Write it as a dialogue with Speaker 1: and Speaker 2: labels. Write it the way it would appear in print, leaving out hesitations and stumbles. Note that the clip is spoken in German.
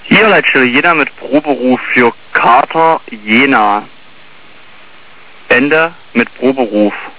Speaker 1: Hier Leitstelle Jena mit Proberuf für Kater Jena. Ende mit Proberuf.